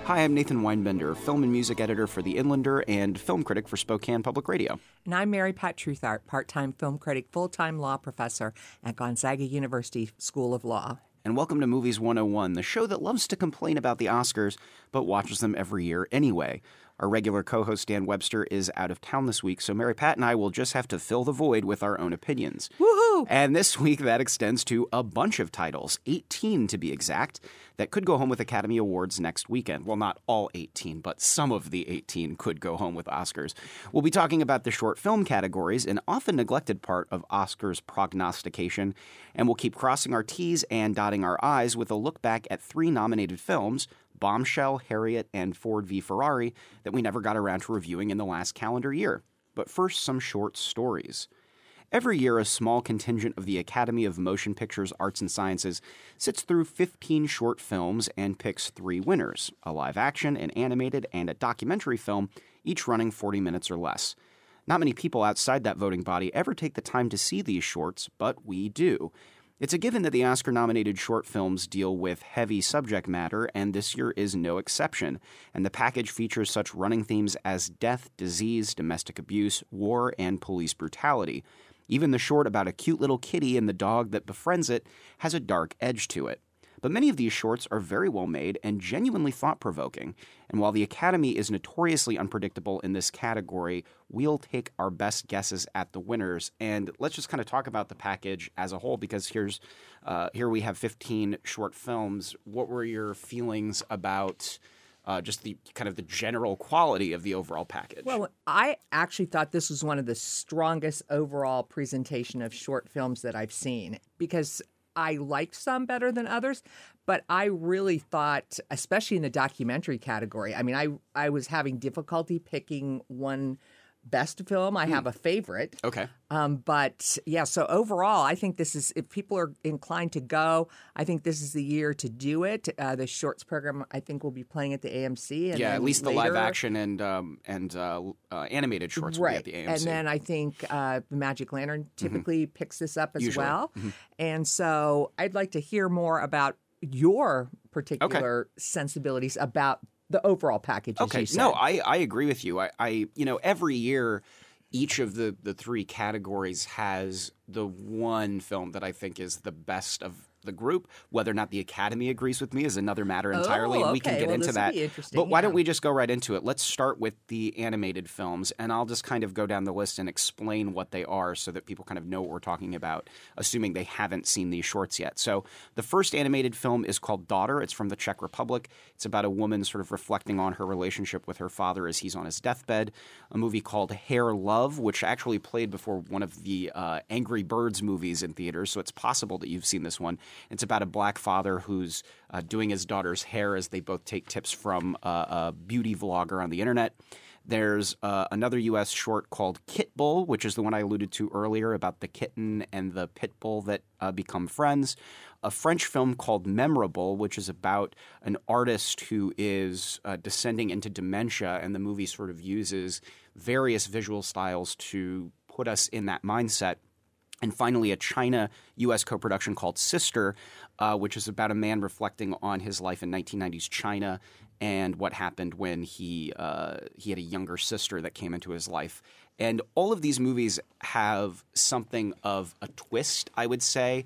Hi, I'm Nathan Weinbender, film and music editor for The Inlander and film critic for Spokane Public Radio. And I'm Mary Pat Truthart, part-time film critic, full-time law professor at Gonzaga University School of Law. And welcome to Movies 101, the show that loves to complain about the Oscars, but watches them every year anyway. Our regular co-host Dan Webster is out of town this week, so Mary Pat and I will just have to fill the void with our own opinions. Woohoo! And this week that extends to a bunch of titles, 18 to be exact, that could go home with Academy Awards next weekend. Well, not all 18, but some of the 18 could go home with Oscars. We'll be talking about the short film categories, an often neglected part of Oscars prognostication, and we'll keep crossing our T's and dotting our I's with a look back at 3 nominated films, Bombshell, Harriet, and Ford v. Ferrari, that we never got around to reviewing in the last calendar year. But first, some short stories. Every year, a small contingent of the Academy of Motion Pictures Arts and Sciences sits through 15 short films and picks 3 winners, a live action, an animated, and a documentary film, each running 40 minutes or less. Not many people outside that voting body ever take the time to see these shorts, but we do. It's a given that the Oscar-nominated short films deal with heavy subject matter, and this year is no exception. And the package features such running themes as death, disease, domestic abuse, war, and police brutality. Even the short about a cute little kitty and the dog that befriends it has a dark edge to it. But many of these shorts are very well made and genuinely thought-provoking. And while the Academy is notoriously unpredictable in this category, we'll take our best guesses at the winners. And let's just kind of talk about the package as a whole, because here we have 15 short films. What were your feelings about just the kind of the general quality of the overall package? Well, I actually thought this was one of the strongest overall presentation of short films that I've seen, because I liked some better than others, but I really thought, especially in the documentary category, I mean, I was having difficulty picking one best film. I have a favorite. Okay. But yeah, so overall, I think this is, if people are inclined to go, I think this is the year to do it. The shorts program, I think, will be playing at the AMC. And at least later, the live action and animated shorts will be at the AMC. And then I think the Magic Lantern typically picks this up as well. And so I'd like to hear more about your particular sensibilities about the overall package, as you said. No, I agree with you. I every year, each of the 3 categories has the one film that I think is the best of the group. Whether or not the Academy agrees with me is another matter entirely, and we can get into that. But why don't we just go right into it? Let's start with the animated films, and I'll just kind of go down the list and explain what they are so that people kind of know what we're talking about, assuming they haven't seen these shorts yet. So the first animated film is called Daughter. It's from the Czech Republic. It's about a woman sort of reflecting on her relationship with her father as he's on his deathbed. A movie called Hair Love, which actually played before one of the Angry Birds movies in theaters, so it's possible that you've seen this one. It's about a black father who's doing his daughter's hair as they both take tips from a beauty vlogger on the internet. There's another U.S. short called Kit Bull, which is the one I alluded to earlier about the kitten and the pit bull that become friends. A French film called Memorable, which is about an artist who is descending into dementia, and the movie sort of uses various visual styles to put us in that mindset. And finally, a China-U.S. co-production called Sister, which is about a man reflecting on his life in 1990s China and what happened when he had a younger sister that came into his life. And all of these movies have something of a twist, I would say.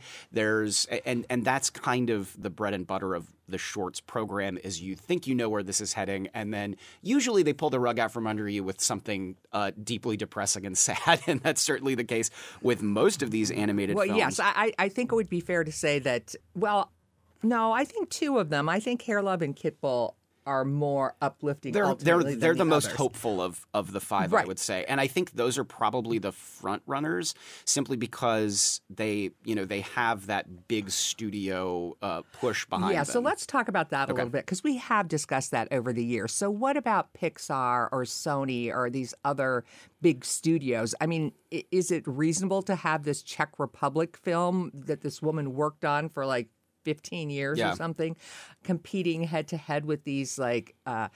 And that's kind of the bread and butter of the shorts program, is you think you know where this is heading, and then usually they pull the rug out from under you with something deeply depressing and sad, and that's certainly the case with most of these animated films. Well, yes, I think it would be fair to say that, well, no, I think 2 of them, I think Hair Love and Kit Bull, are more uplifting. They're the most others. Hopeful of the 5, right. I would say, and I think those are probably the front runners, simply because they have that big studio push behind them. Yeah, so let's talk about that a little bit, because we have discussed that over the years. So what about Pixar or Sony or these other big studios? I mean, is it reasonable to have this Czech Republic film that this woman worked on for like 15 years or something, competing head to head with these like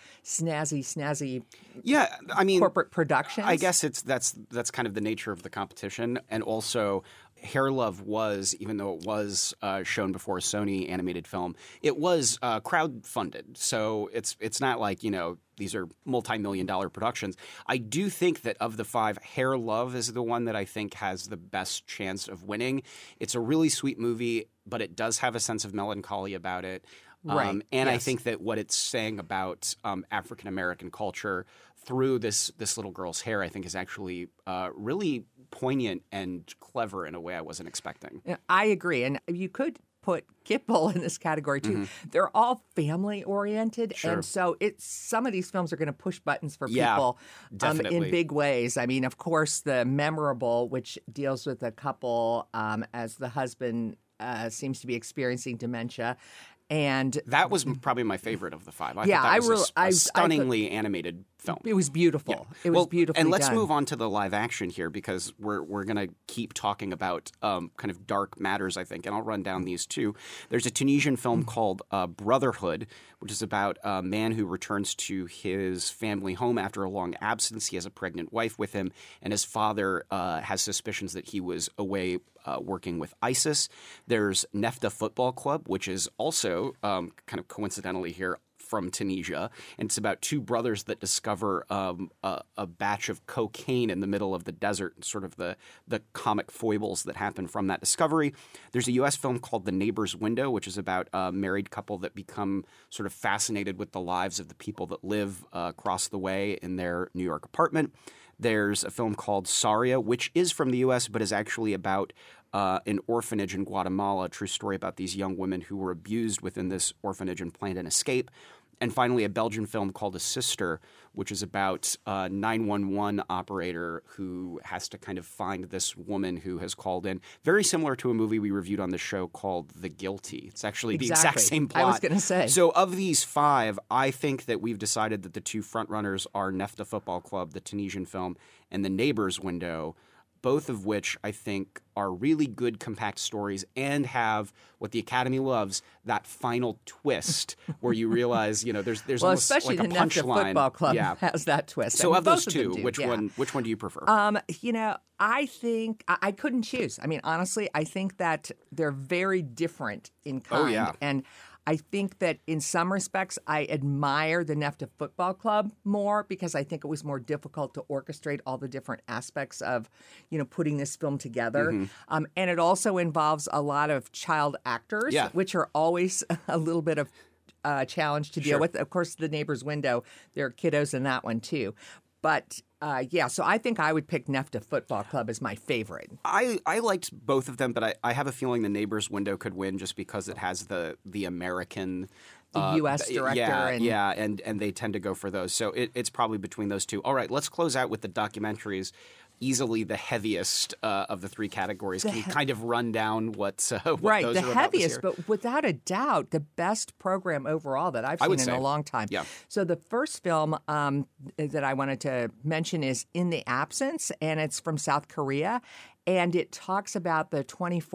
snazzy corporate productions? I guess that's kind of the nature of the competition, and also Hair Love was, even though it was shown before a Sony animated film, it was crowd-funded. So it's not like, these are multi-million-dollar productions. I do think that of the 5, Hair Love is the one that I think has the best chance of winning. It's a really sweet movie, but it does have a sense of melancholy about it. Right. And yes. I think that what it's saying about African-American culture through this little girl's hair, I think, is actually really poignant and clever in a way I wasn't expecting. I agree. And you could put Kitbull in this category, too. Mm-hmm. They're all family-oriented. Sure. And so some of these films are going to push buttons for people in big ways. I mean, of course, the Memorable, which deals with a couple as the husband seems to be experiencing dementia. And that was probably my favorite of the 5. I thought that was a stunningly animated film. It was beautiful. Yeah. It was beautifully And let's done. move on to the live action here, because we're going to keep talking about kind of dark matters, I think. And I'll run down these two. There's a Tunisian film called Brotherhood, which is about a man who returns to his family home after a long absence. He has a pregnant wife with him, and his father has suspicions that he was away working with ISIS. There's Nefta Football Club, which is also kind of coincidentally here from Tunisia. And it's about 2 brothers that discover a batch of cocaine in the middle of the desert, and sort of the comic foibles that happen from that discovery. There's a U.S. film called The Neighbor's Window, which is about a married couple that become sort of fascinated with the lives of the people that live across the way in their New York apartment. There's a film called Saria, which is from the U.S., but is actually about an orphanage in Guatemala, a true story about these young women who were abused within this orphanage and planned an escape. And finally, a Belgian film called A Sister, which is about a 911 operator who has to kind of find this woman who has called in. Very similar to a movie we reviewed on the show called The Guilty. It's actually the exact same plot. I was going to say. So of these 5, I think that we've decided that the 2 frontrunners are Nefta Football Club, the Tunisian film, and The Neighbor's Window, both of which I think are really good, compact stories and have what the Academy loves, that final twist where you realize, there's almost especially like a the punchline. Football Club has that twist. So I mean, of those both 2, of them do, which one do you prefer? I think I couldn't choose. I mean, honestly, I think that they're very different in kind. Oh, yeah. And I think that in some respects, I admire the Nefta Football Club more because I think it was more difficult to orchestrate all the different aspects of, putting this film together. Mm-hmm. And it also involves a lot of child actors, which are always a little bit of challenge to deal with. Of course, The Neighbor's Window, there are kiddos in that one too. But so I think I would pick Nefta Football Club as my favorite. I liked both of them, but I have a feeling The Neighbor's Window could win just because it has the American, the U.S. director. And they tend to go for those. So it's probably between those 2. All right, let's close out with the documentaries. Easily the heaviest of the 3 categories. Can you kind of run down what those are about the heaviest, but without a doubt, the best program overall that I've seen in a long time. Yeah. So the first film that I wanted to mention is In the Absence, and it's from South Korea. And it talks about the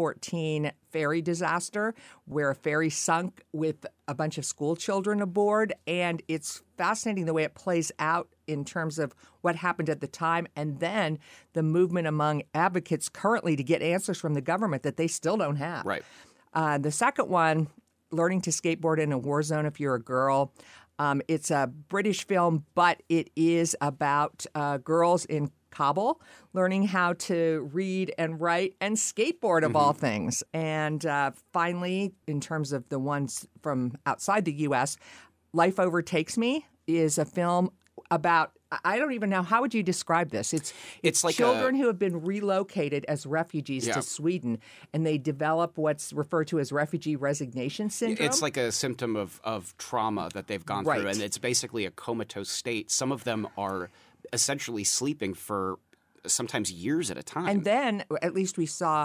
2014 ferry disaster where a ferry sunk with a bunch of school children aboard. And it's fascinating the way it plays out in terms of what happened at the time and then the movement among advocates currently to get answers from the government that they still don't have. Right. The second one, Learning to Skateboard in a War Zone If You're a Girl. It's a British film, but it is about girls in Kabul learning how to read and write and skateboard of all things. And finally, in terms of the ones from outside the U.S., Life Overtakes Me is a film about, I don't even know, how would you describe this? It's like children who have been relocated as refugees to Sweden, and they develop what's referred to as refugee resignation syndrome. It's like a symptom of trauma that they've gone through, and it's basically a comatose state. Some of them are essentially sleeping for sometimes years at a time. And then, at least we saw,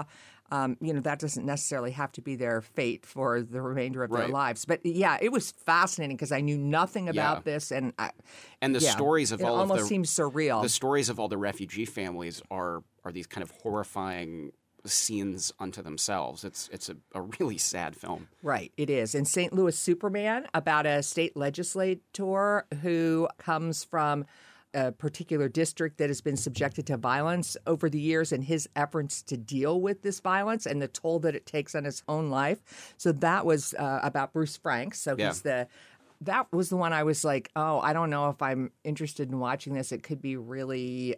that doesn't necessarily have to be their fate for the remainder of their lives. But yeah, it was fascinating because I knew nothing about this, and the stories of all of the almost seems surreal. The stories of all the refugee families are these kind of horrifying scenes unto themselves. It's a really sad film. Right, it is. And St. Louis Superman, about a state legislator who comes from a particular district that has been subjected to violence over the years and his efforts to deal with this violence and the toll that it takes on his own life. So that was about Bruce Franks. So he's that was the one I was like, oh, I don't know if I'm interested in watching this. It could be really,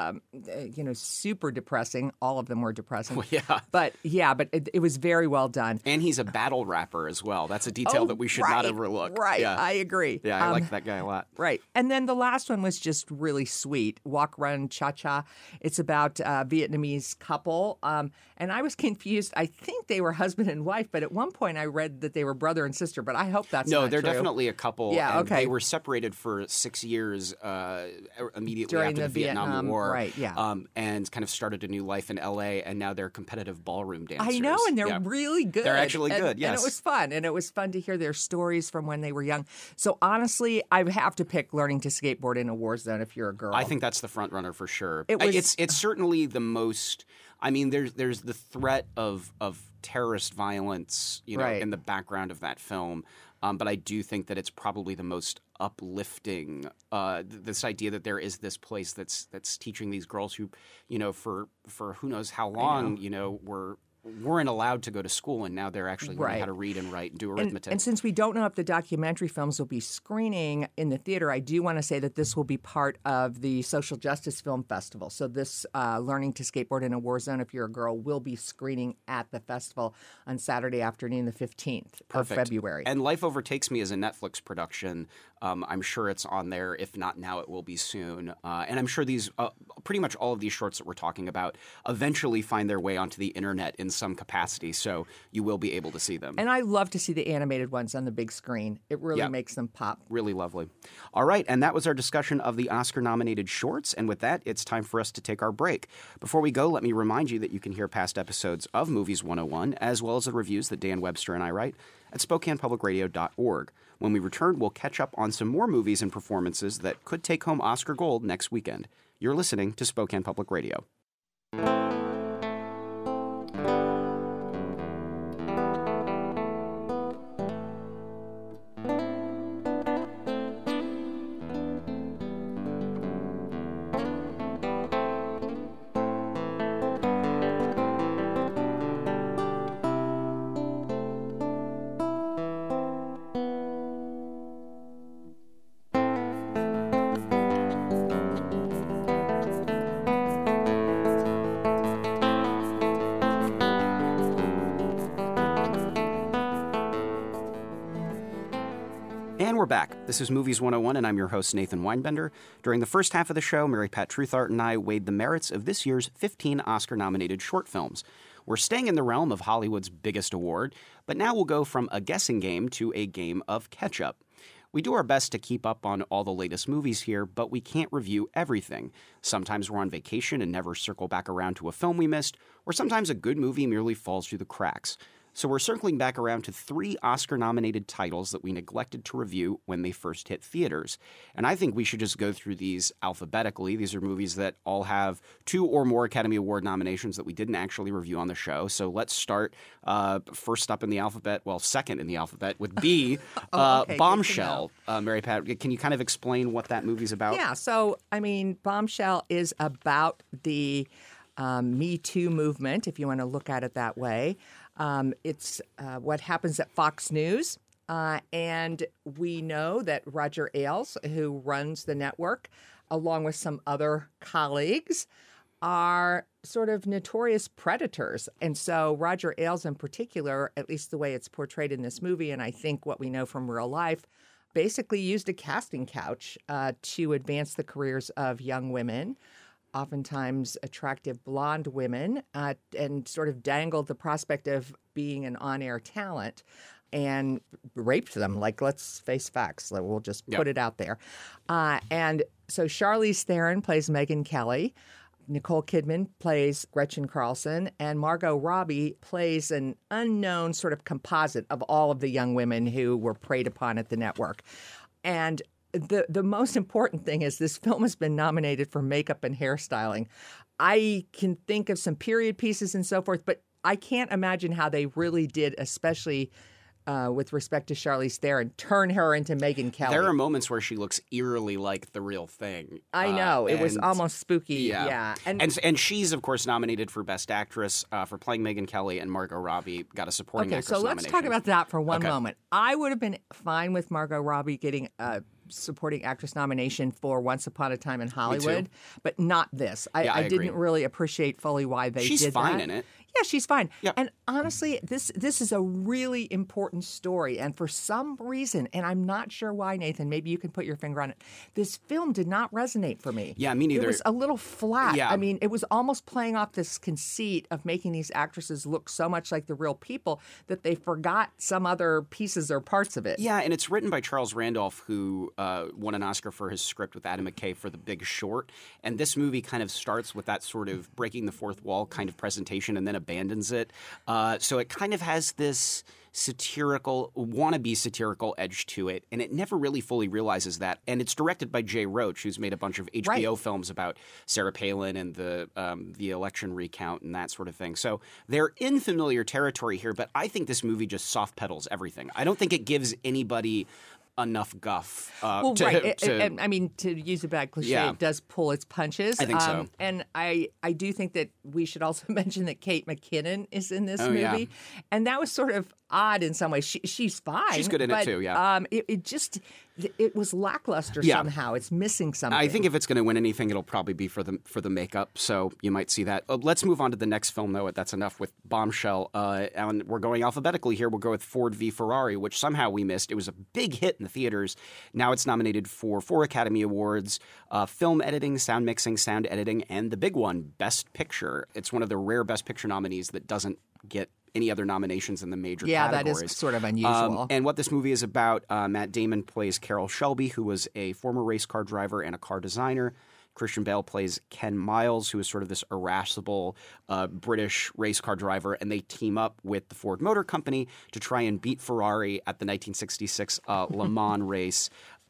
super depressing. All of them were depressing. Well, yeah. But it was very well done. And he's a battle rapper as well. That's a detail that we should not overlook. Right. Yeah. I agree. Yeah, I like that guy a lot. Right. And then the last one was just really sweet. Walk, Run, Cha Cha. It's about a Vietnamese couple. And I was confused. I think they were husband and wife, but at one point I read that they were brother and sister, but I hope that's not No, they're true. Definitely a couple. Yeah, and okay. They were separated for 6 years immediately During after the Vietnam War. Right, yeah. And kind of started a new life in L.A., and now they're competitive ballroom dancers. I know, and they're really good. They're actually good, yes. And it was fun. And it was fun to hear their stories from when they were young. So honestly, I have to pick Learning to Skateboard in a War Zone if you're a girl. I think that's the front runner for sure. It's certainly the most. I mean, there's the threat of terrorist violence, right. in the background of that film. But I do think that it's probably the most uplifting. This idea that there is this place that's teaching these girls who, for who knows how long, weren't allowed to go to school, and now they're actually learning how to read and write and do arithmetic. And since we don't know if the documentary films will be screening in the theater, I do want to say that this will be part of the Social Justice Film Festival. So this Learning to Skateboard in a War Zone, if you're a girl, will be screening at the festival on Saturday afternoon, the 15th of February. And Life Overtakes Me is a Netflix production. I'm sure it's on there. If not now, it will be soon. And I'm sure these, pretty much all of these shorts that we're talking about eventually find their way onto the internet in some capacity, so you will be able to see them. And I love to see the animated ones on the big screen. It really makes them pop. Really lovely. All right, and that was our discussion of the Oscar-nominated shorts, and with that, it's time for us to take our break. Before we go, let me remind you that you can hear past episodes of Movies 101, as well as the reviews that Dan Webster and I write, at SpokanePublicRadio.org. When we return, we'll catch up on some more movies and performances that could take home Oscar gold next weekend. You're listening to Spokane Public Radio. And we're back. This is Movies 101, and I'm your host, Nathan Weinbender. During the first half of the show, Mary Pat Truthart and I weighed the merits of this year's 15 Oscar-nominated short films. We're staying in the realm of Hollywood's biggest award, but now we'll go from a guessing game to a game of catch-up. We do our best to keep up on all the latest movies here, but we can't review everything. Sometimes we're on vacation and never circle back around to a film we missed, or sometimes a good movie merely falls through the cracks. So we're circling back around to 3 Oscar-nominated titles that we neglected to review when they first hit theaters. And I think we should just go through these alphabetically. These are movies that all have 2 or more Academy Award nominations that we didn't actually review on the show. So let's start first up in the alphabet, well, second in the alphabet, with B, okay, Bombshell. Mary Pat, can you kind of explain what that movie's about? Yeah, so, I mean, Bombshell is about the Me Too movement, if you want to look at it that way. It's what happens at Fox News. And we know that Roger Ailes, who runs the network, along with some other colleagues, are sort of notorious predators. And so Roger Ailes in particular, at least the way it's portrayed in this movie, and I think what we know from real life, basically used a casting couch to advance the careers of young women, oftentimes attractive blonde women, and sort of dangled the prospect of being an on-air talent and raped them. Like, let's face facts. We'll just put it out there. And so Charlize Theron plays Megyn Kelly. Nicole Kidman plays Gretchen Carlson, and Margot Robbie plays an unknown sort of composite of all of the young women who were preyed upon at the network. And the most important thing is this film has been nominated for makeup and hairstyling. I can think of some period pieces and so forth, but I can't imagine how they really did, especially with respect to Charlize Theron, turn her into Megyn Kelly. There are moments where she looks eerily like the real thing. I know. It was almost spooky. Yeah. And she's, of course, nominated for Best Actress for playing Megyn Kelly, and Margot Robbie got a supporting actress nomination. nomination. So let's talk about that for one moment. I would have been fine with Margot Robbie getting a supporting actress nomination for Once Upon a Time in Hollywood, but not this. I didn't really appreciate fully why they did that. She's fine in it. Yeah, she's fine. Yep. And honestly, this is a really important story. And for some reason, and I'm not sure why, Nathan, maybe you can put your finger on it, this film did not resonate for me. Yeah, me neither. It was a little flat. Yeah. I mean, it was almost playing off this conceit of making these actresses look so much like the real people that they forgot some other pieces or parts of it. Yeah, and it's written by Charles Randolph, who won an Oscar for his script with Adam McKay for The Big Short. And this movie kind of starts with that sort of breaking the fourth wall kind of presentation and then abandons it. So it kind of has this wannabe satirical edge to it, and it never really fully realizes that. And it's directed by Jay Roach, who's made a bunch of HBO films about Sarah Palin and the election recount and that sort of thing. So they're in familiar territory here, but I think this movie just soft pedals everything. I don't think it gives anybody enough guff. And I mean, to use a bad cliche, it does pull its punches. I think so. And I do think that we should also mention that Kate McKinnon is in this movie. Yeah. And that was sort of odd in some ways. She's fine. She's good in it too, yeah. It was lackluster somehow. It's missing something. I think if it's going to win anything, it'll probably be for the makeup. So you might see that. Let's move on to the next film, though. That's enough with Bombshell. And we're going alphabetically here. We'll go with Ford v. Ferrari, which somehow we missed. It was a big hit in the theaters. Now it's nominated for 4 Academy Awards, film editing, sound mixing, sound editing, and the big one, Best Picture. It's one of the rare Best Picture nominees that doesn't get any other nominations in the major categories. That is sort of unusual. And what this movie is about, Matt Damon plays Carroll Shelby, who was a former race car driver and a car designer. Christian Bale plays Ken Miles, who is sort of this irascible British race car driver, and they team up with the Ford Motor Company to try and beat Ferrari at the 1966 Le Mans race.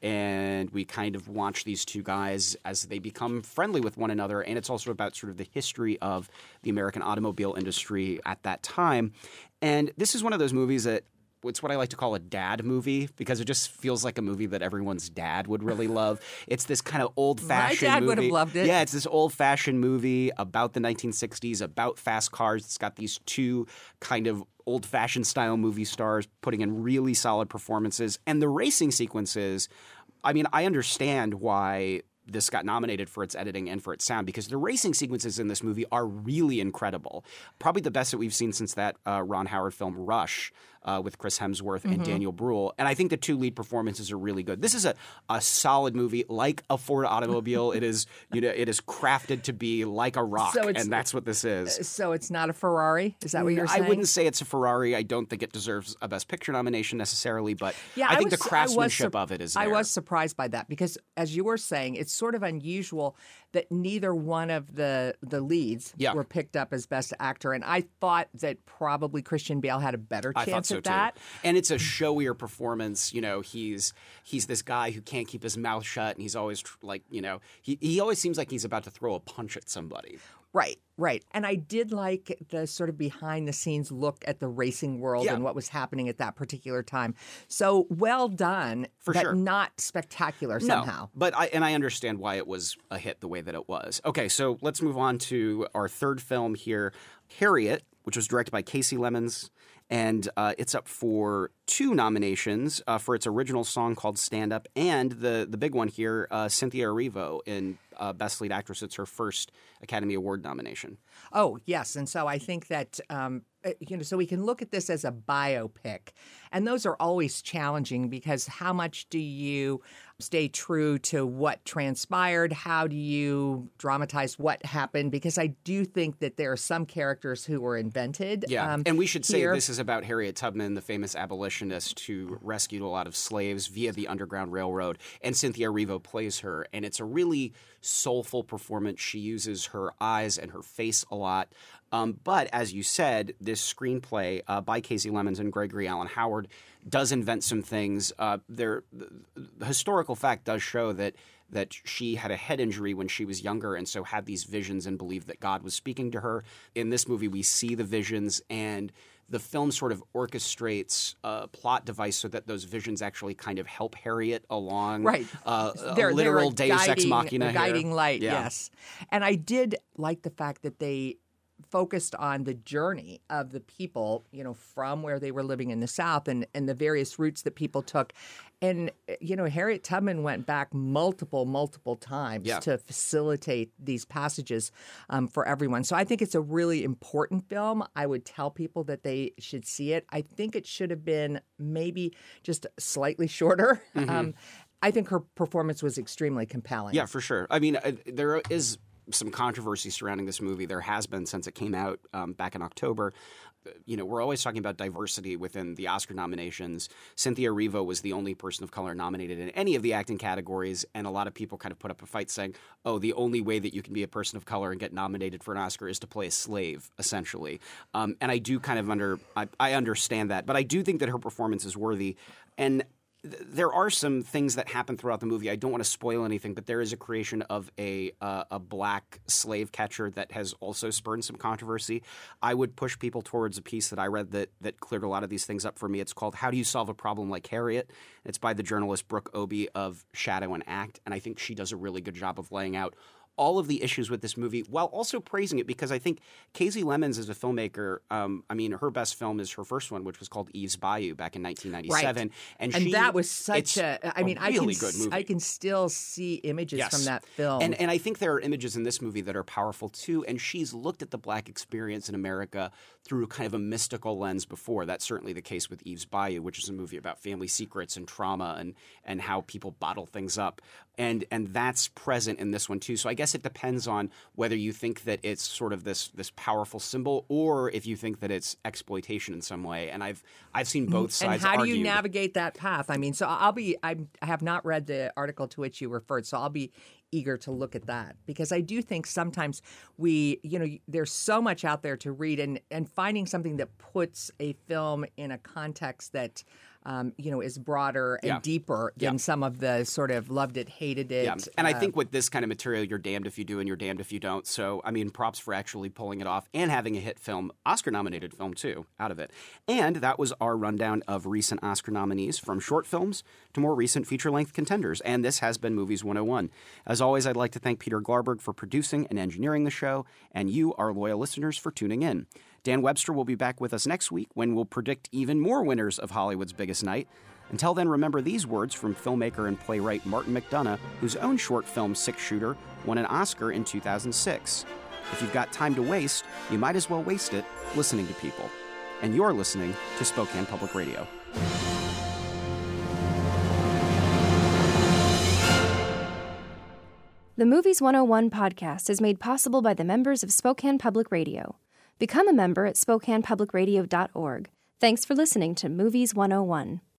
And we kind of watch these two guys as they become friendly with one another. And it's also about sort of the history of the American automobile industry at that time. And this is one of those movies that it's what I like to call a dad movie because it just feels like a movie that everyone's dad would really love. It's this kind of old-fashioned movie. My dad would have loved it. Yeah, it's this old-fashioned movie about the 1960s, about fast cars. It's got these two kind of old-fashioned style movie stars putting in really solid performances. And the racing sequences, I mean, I understand why this got nominated for its editing and for its sound because the racing sequences in this movie are really incredible. Probably the best that we've seen since that Ron Howard film Rush with Chris Hemsworth and Daniel Bruhl. And I think the two lead performances are really good. This is a solid movie like a Ford automobile. It is crafted to be like a rock, and that's what this is. So it's not a Ferrari? Is that what you're saying? I wouldn't say it's a Ferrari. I don't think it deserves a Best Picture nomination necessarily, but I think the craftsmanship of it is there. I was surprised by that because, as you were saying, it's sort of unusual that neither one of the leads were picked up as Best Actor, and I thought that probably Christian Bale had a better chance at that. Too. And it's a showier performance. You know, he's this guy who can't keep his mouth shut, and he's always he always seems like he's about to throw a punch at somebody. Right. And I did like the sort of behind-the-scenes look at the racing world and what was happening at that particular time. So well done, but not spectacular somehow. No, but I understand why it was a hit the way that it was. Okay, so let's move on to our third film here, Harriet, which was directed by Casey Lemons. And it's up for 2 nominations for its original song called Stand Up and the big one here, Cynthia Erivo in Best Lead Actress. It's her first Academy Award nomination. Oh, yes. And so I think that, so we can look at this as a biopic. And those are always challenging because how much do you stay true to what transpired? How do you dramatize what happened? Because I do think that there are some characters who were invented. Yeah, and we should say this is about Harriet Tubman, the famous abolitionist who rescued a lot of slaves via the Underground Railroad. And Cynthia Erivo plays her. And it's a really soulful performance. She uses her eyes and her face a lot. But as you said, this screenplay by Casey Lemons and Gregory Allen Howard does invent some things. The historical fact does show that she had a head injury when she was younger and so had these visions and believed that God was speaking to her. In this movie, we see the visions and the film sort of orchestrates a plot device so that those visions actually kind of help Harriet along. Right. A literal deus ex machina guiding here. light, yes. And I did like the fact that they focused on the journey of the people, from where they were living in the South and the various routes that people took. And, Harriet Tubman went back multiple times to facilitate these passages for everyone. So I think it's a really important film. I would tell people that they should see it. I think it should have been maybe just slightly shorter. I think her performance was extremely compelling. Yeah, for sure. I mean, there is some controversy surrounding this movie. There has been since it came out back in October. We're always talking about diversity within the Oscar nominations. Cynthia Erivo was the only person of color nominated in any of the acting categories, and a lot of people kind of put up a fight saying, oh, the only way that you can be a person of color and get nominated for an Oscar is to play a slave, essentially. And I do kind of I understand that, but I do think that her performance is worthy. And there are some things that happen throughout the movie. I don't want to spoil anything, but there is a creation of a black slave catcher that has also spurred some controversy. I would push people towards a piece that I read that cleared a lot of these things up for me. It's called How Do You Solve a Problem Like Harriet? It's by the journalist Brooke Obie of Shadow and Act, and I think she does a really good job of laying out all of the issues with this movie while also praising it, because I think Casey Lemons as a filmmaker, her best film is her first one, which was called Eve's Bayou back in 1997. Right. And that was such good movie. I can still see images from that film. And I think there are images in this movie that are powerful too, and she's looked at the black experience in America through kind of a mystical lens before. That's certainly the case with Eve's Bayou, which is a movie about family secrets and trauma and how people bottle things up. And that's present in this one too. So I guess it depends on whether you think that it's sort of this powerful symbol, or if you think that it's exploitation in some way. And I've seen both sides. And how argued. do you navigate that path? I mean, so I have not read the article to which you referred, so I'll be eager to look at that, because I do think sometimes there's so much out there to read, and finding something that puts a film in a context that is broader and deeper than some of the sort of loved it, hated it. Yeah. And I think with this kind of material, you're damned if you do and you're damned if you don't. So, I mean, props for actually pulling it off and having a hit film, Oscar-nominated film too, out of it. And that was our rundown of recent Oscar nominees, from short films to more recent feature-length contenders. And this has been Movies 101. As always, I'd like to thank Peter Glarberg for producing and engineering the show, and you, our loyal listeners, for tuning in. Dan Webster will be back with us next week when we'll predict even more winners of Hollywood's biggest night. Until then, remember these words from filmmaker and playwright Martin McDonagh, whose own short film, Six Shooter, won an Oscar in 2006. If you've got time to waste, you might as well waste it listening to people. And you're listening to Spokane Public Radio. The Movies 101 podcast is made possible by the members of Spokane Public Radio. Become a member at SpokanePublicRadio.org. Thanks for listening to Movies 101.